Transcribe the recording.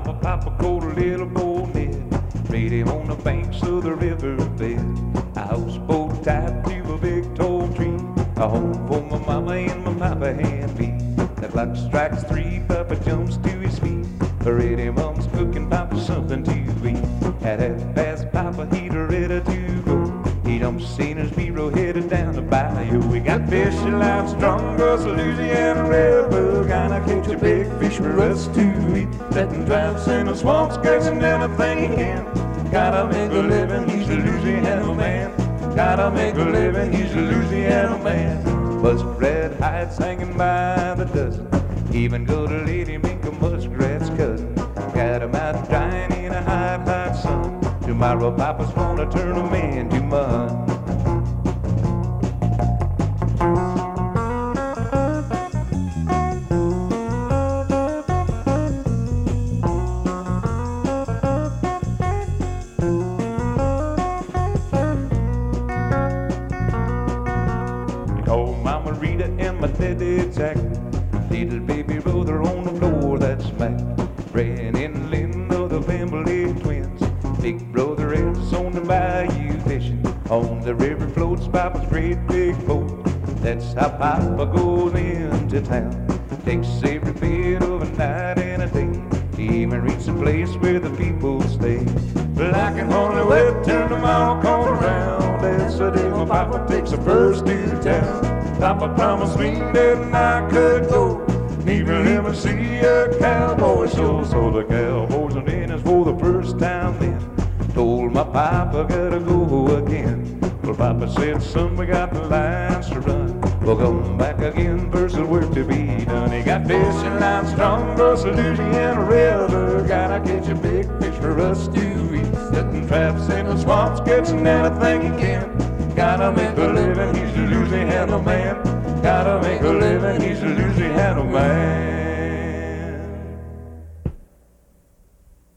Mama, Papa called a little boy Ned, laid him on the banks of the riverbed. A houseboat tied to a big tall tree, a home for my mama and my papa and me. The clock strikes 3, Papa jumps to his feet. Ready, Mom's cooking Papa something to eat. At 1:30, Papa he's ready to go. He jumps in his bureau headed down the bayou. We got fishing line strong, us Louisiana redbug. Gonna catch a big fish for us to eat. Letting traps in the swamps, catching anything he can. Gotta make a living, he's a Louisiana man. Gotta make a living, he's a Louisiana man. Muskrat hides hanging by the dozen. Even go to Lady Mink, a muskrat's cousin. Got him out drying in a hot, hot sun. Tomorrow Papa's gonna turn him into mud. Called Mama Rita and my daddy Jack. Little baby brother on the floor that's smacked. Ran in Lynn of the family twins. Big brother is on the bayou fishing. On the river floats Papa's great big boat. That's how Papa goes into town. Takes every bit of a night and a day to even reach the place where the people stay. Well, I can hardly wait to turn them all come around. That's the day when Papa takes the first to town. Papa promised me that I could go, even never see a cowboy show. So the cowboys and Indians for the first time then told my Papa gotta go again. Well, Papa said, son, we got the lines to run. We'll come back again, first the work to be done. He got fishing lines strong, across the Louisiana River. Gotta catch a big fish for us to eat. Setting traps in the swamps, catching anything he can. Gotta make a living, he's a Louisiana man.